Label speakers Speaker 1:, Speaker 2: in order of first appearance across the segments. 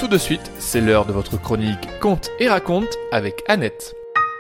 Speaker 1: tout de suite, c'est l'heure de votre chronique Conte et raconte avec Annette.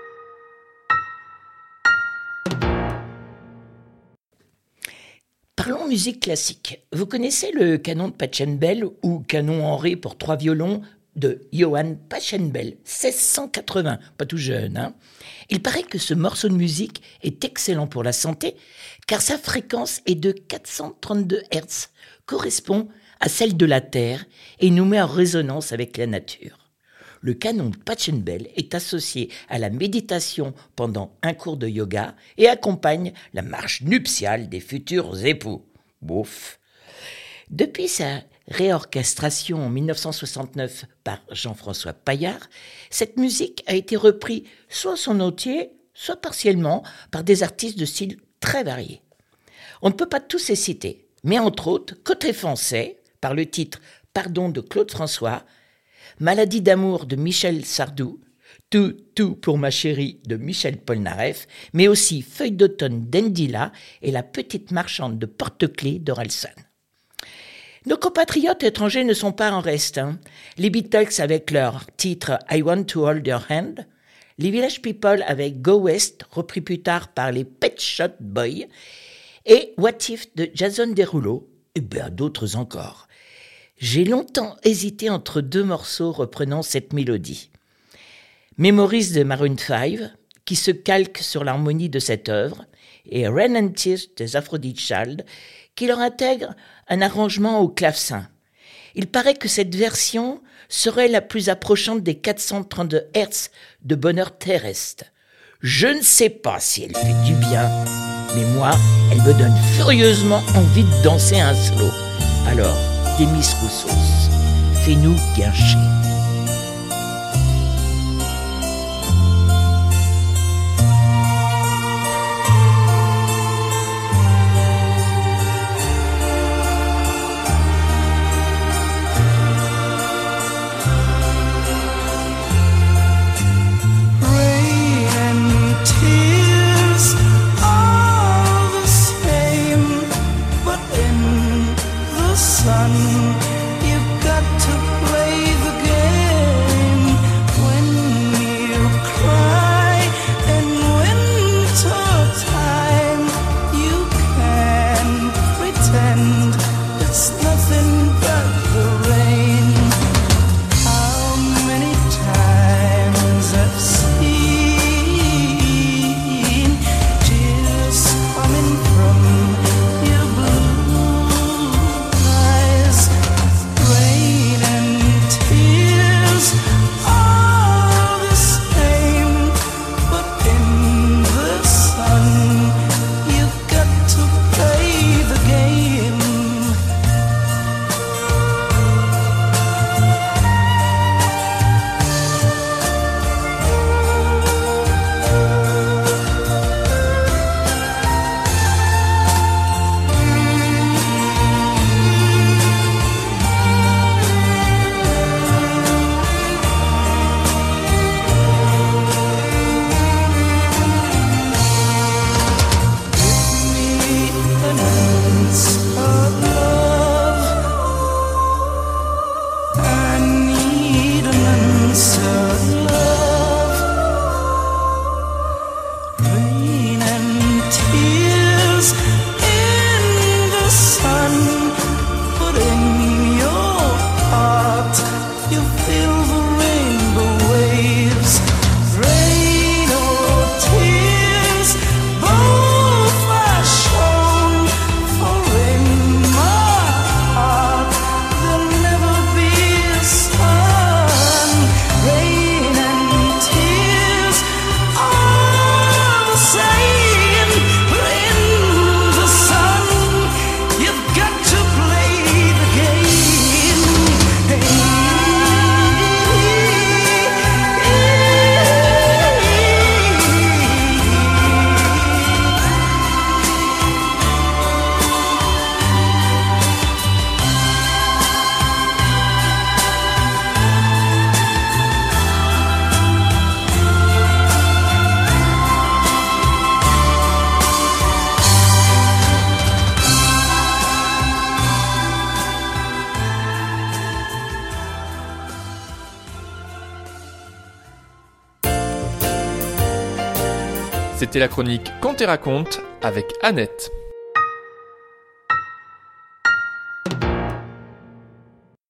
Speaker 2: Parlons musique classique. Vous connaissez le canon de Pachelbel ou canon en ré pour 3 violons de Johann Pachelbel, 1680, pas tout jeune, hein. Il paraît que ce morceau de musique est excellent pour la santé car sa fréquence est de 432 Hz, correspond à celle de la Terre et nous met en résonance avec la nature. Le canon de Pachelbel est associé à la méditation pendant un cours de yoga et accompagne la marche nuptiale des futurs époux. Bouf. Depuis sa réorchestration en 1969 par Jean-François Paillard, cette musique a été reprise soit en son entier, soit partiellement par des artistes de styles très variés. On ne peut pas tous les citer, mais entre autres, côté français, par le titre « Pardon » de Claude François, « Maladie d'amour » de Michel Sardou, « Tout pour ma chérie » de Michel Polnareff, mais aussi « Feuille d'automne » d'Endila et « La petite marchande de porte-clés » d'Orelsan. Nos compatriotes étrangers ne sont pas en reste. Les Beatles avec leur titre « I Want to Hold Your Hand », les Village People avec « Go West », repris plus tard par les Pet Shop Boys, et « What If » de Jason Derulo, et bien d'autres encore. J'ai longtemps hésité entre deux morceaux reprenant cette mélodie. Memories de Maroon 5, qui se calque sur l'harmonie de cette œuvre, et Rain and Tears des Aphrodite Child, qui leur intègre un arrangement au clavecin. Il paraît que cette version serait la plus approchante des 432 Hz de bonheur terrestre. Je ne sais pas si elle fait du bien, mais moi, elle me donne furieusement envie de danser un slow. Alors, Demis Roussos, fais-nous guincher.
Speaker 3: You've got to play the game when you cry in winter time. You can pretend it's nothing but the rain. How many times I've seen tears coming from your blue eyes, rain and
Speaker 1: C'était la chronique Conte et raconte avec Annette.